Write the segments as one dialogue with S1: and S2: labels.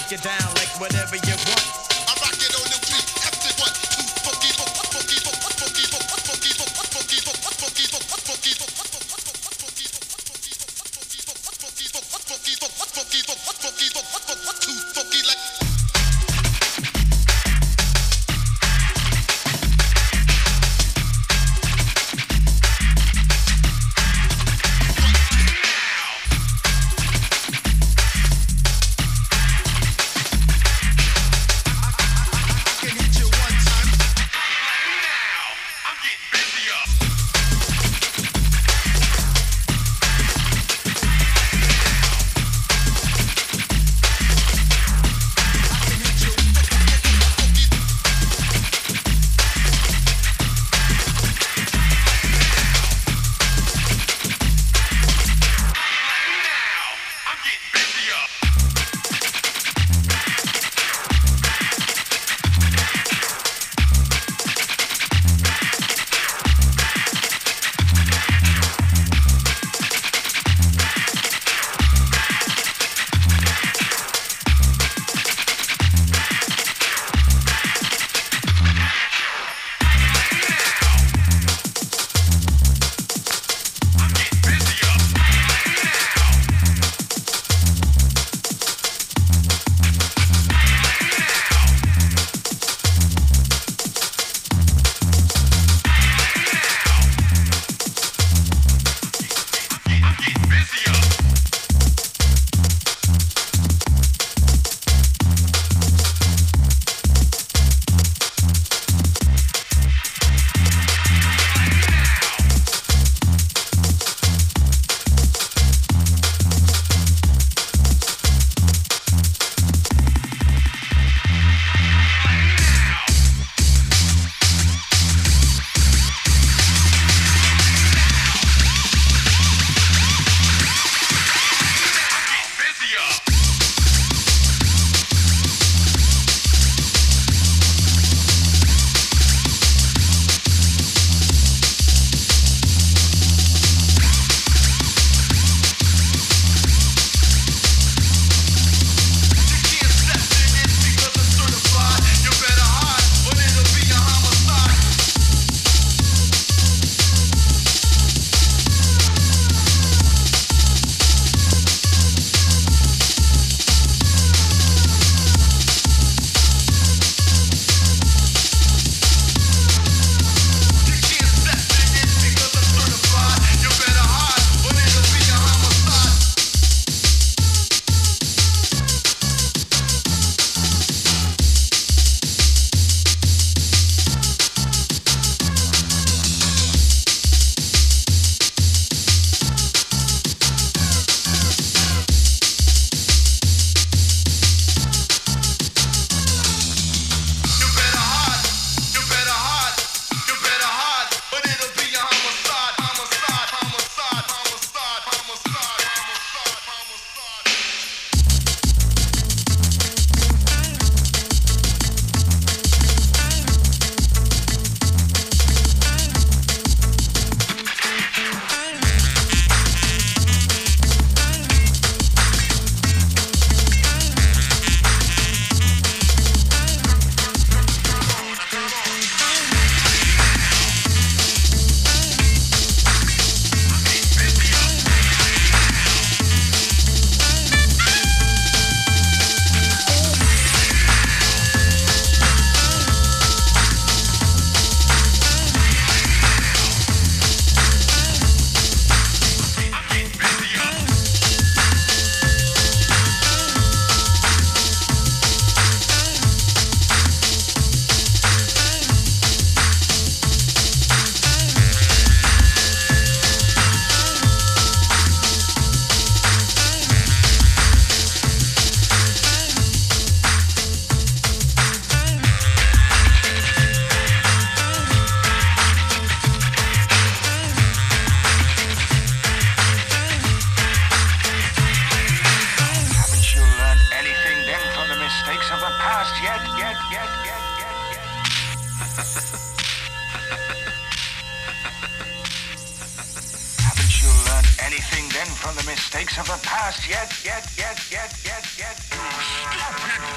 S1: break it down like whatever you want.
S2: I rock it on the beat. After what? Too funky, funky, funky, funky, funky, funky, funky, funky, too funky like.
S3: Anything then from the mistakes of the past? Yet. You stupid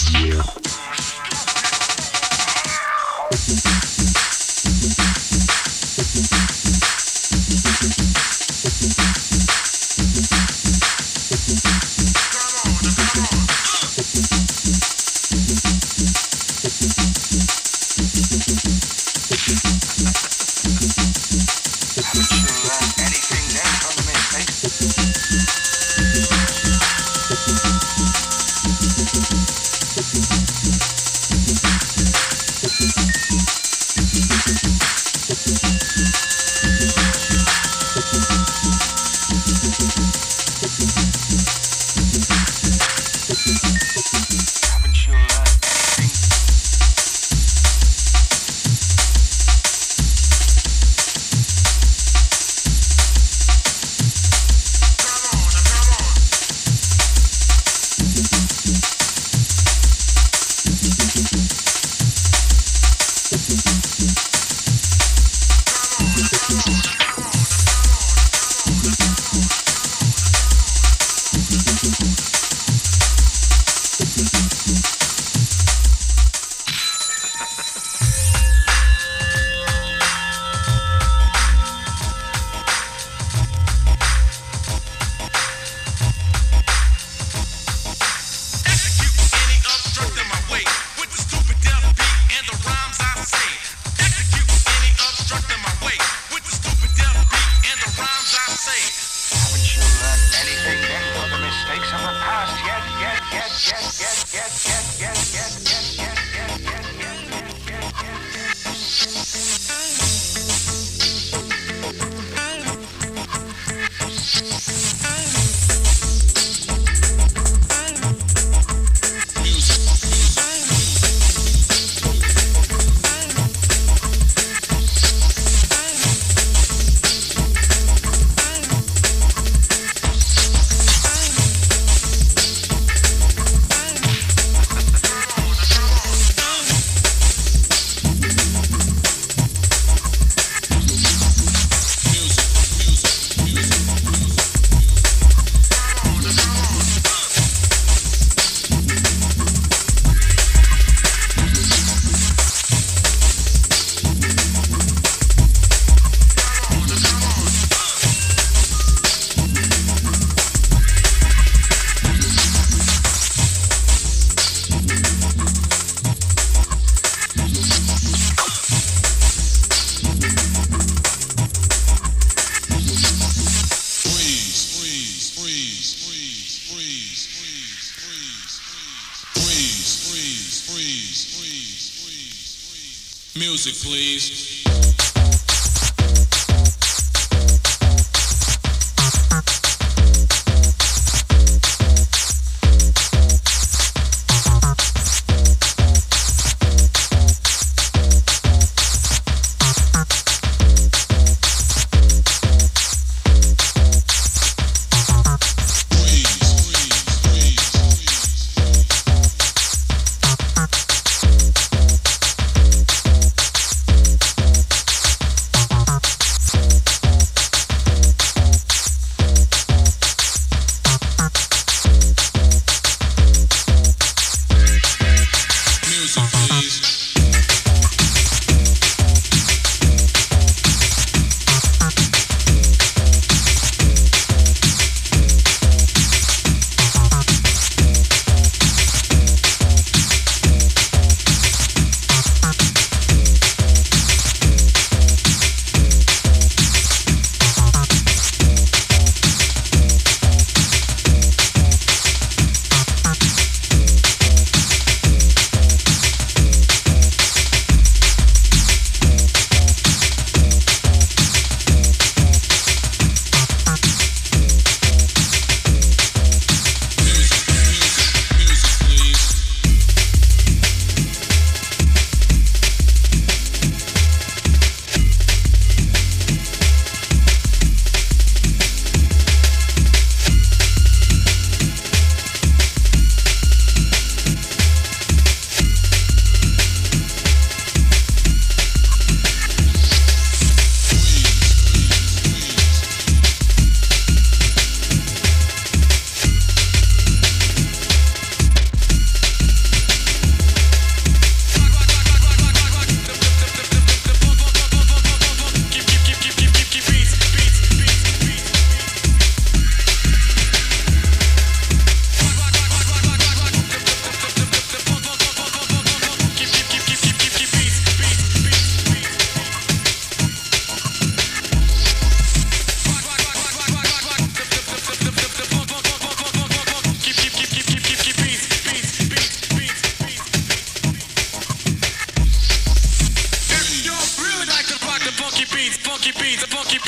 S3: Music, please.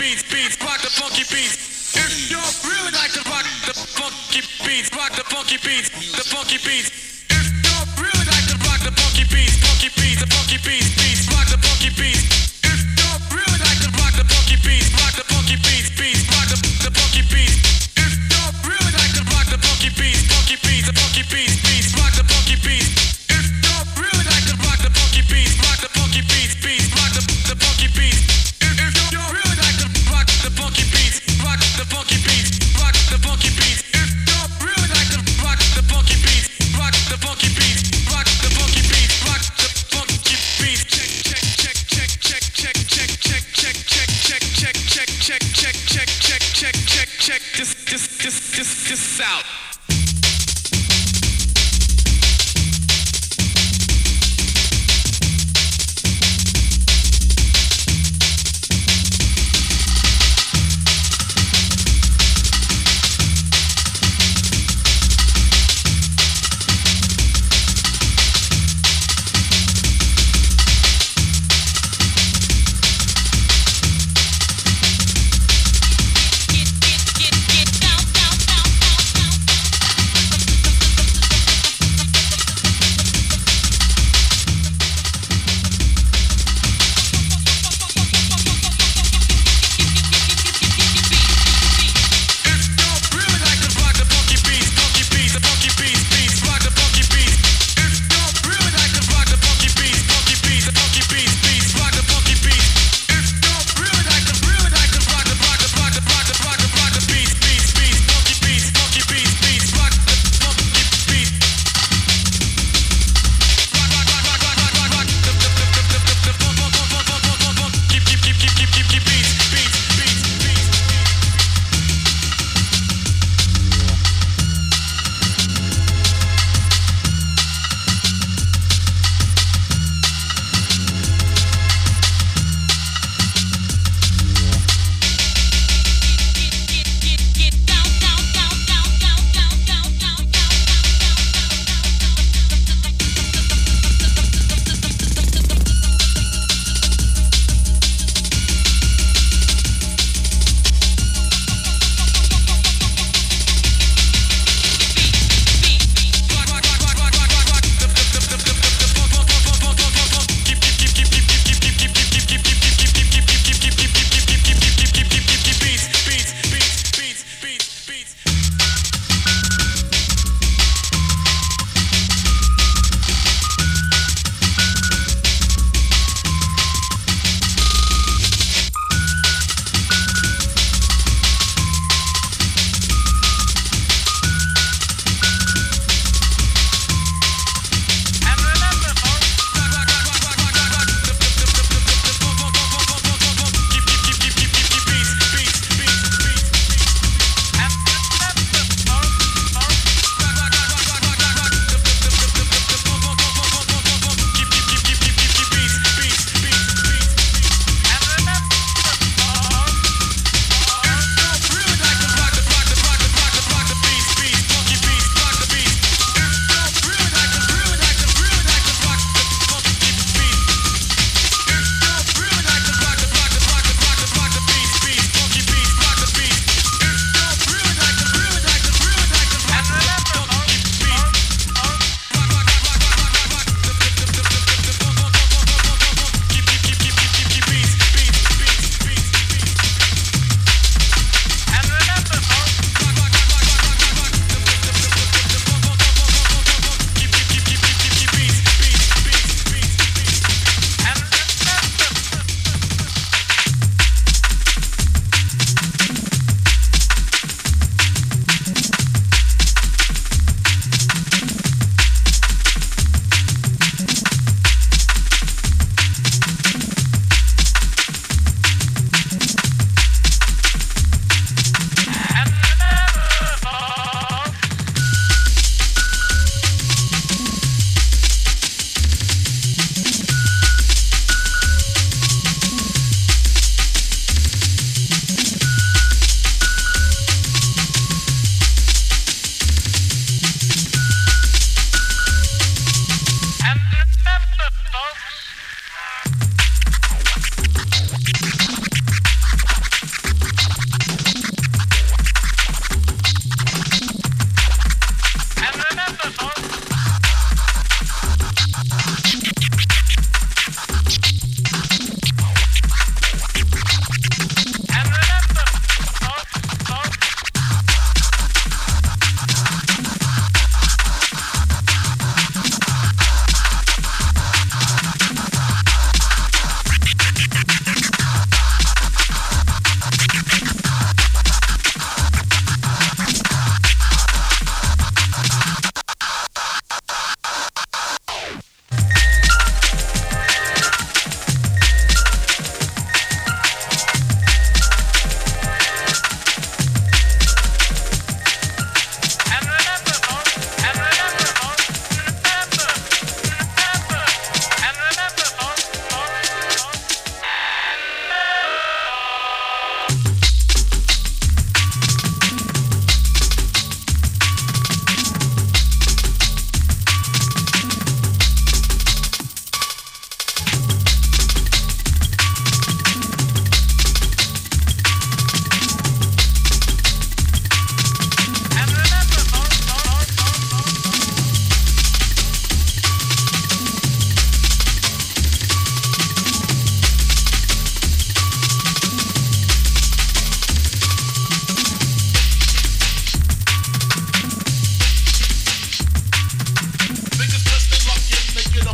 S1: beats, beats, rock the funky beats. If you really like to rock the funky beats, rock the funky beats, the funky beats. If you really like to rock the funky beats, the funky beats, beats, rock the funky beats. If you really like to rock the funky beats, rock the funky beats, beats, rock the funky beats. If you really like to rock the funky beats, the funky beats, beats, rock the funky beats. If you really like to rock the funky beats, rock the funky beats, beats, rock the funky beats. If you really like to rock the funky beats, rock the funky beats, rock the funky beats. If you really like to rock the funky beats, rock the funky beats, rock the funky beats, rock the funky beats. Check, check, check, check, check, check, check, check, check, check, check, check, check, check, check, check, check, check, check this out.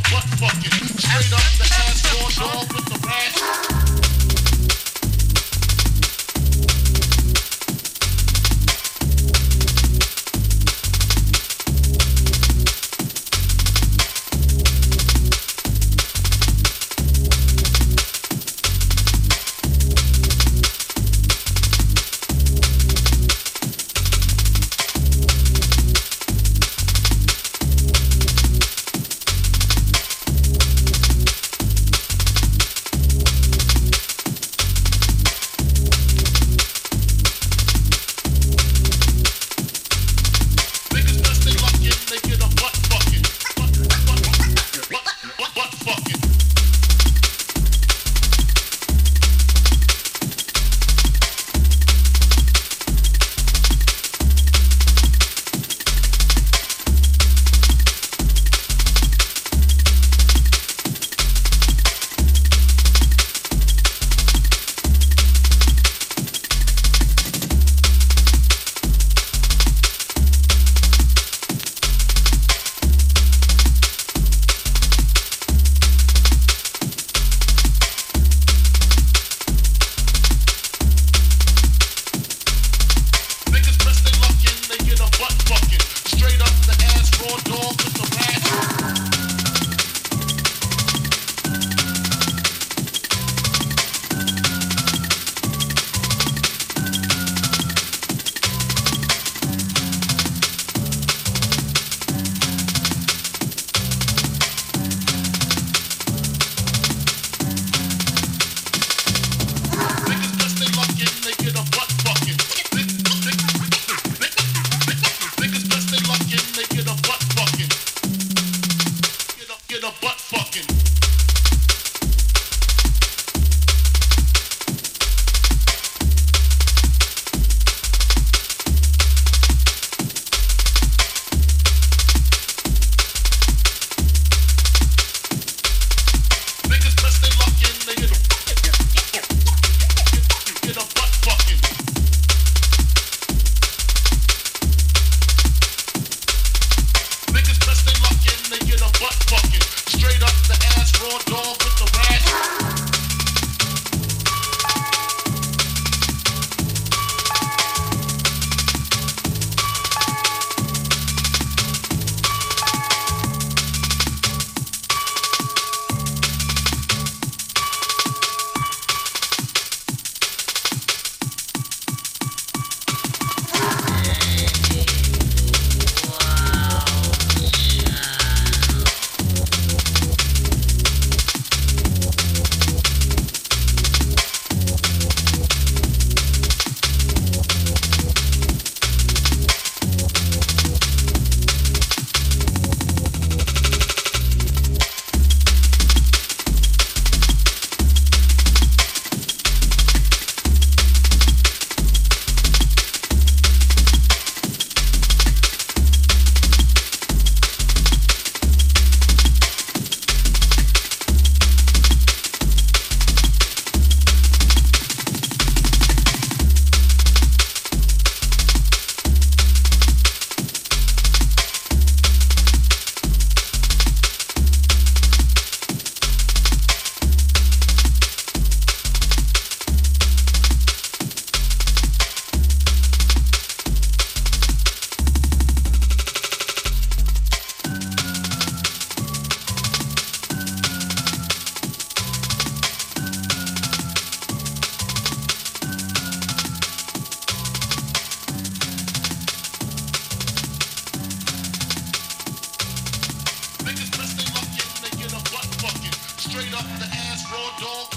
S2: butt fucking. Straight up the ass raw dog with the rash. Niggas best they luck in, they get a butt fucking. Butt fucking. Niggas best they luck in, they get a butt fucking. Straight up the ass raw dog with the rash. Niggas best they luck in, they get a butt fucking. Niggas best they luck in, they get a butt fucking. Get a butt fucking. Niggas best they luck in, they get a butt fucking. Niggas best they luck in, they get a butt fucking. Straight up the ass raw dog with the rash. Niggas best they luck in, they get a butt fucking. Straight up the ass raw dog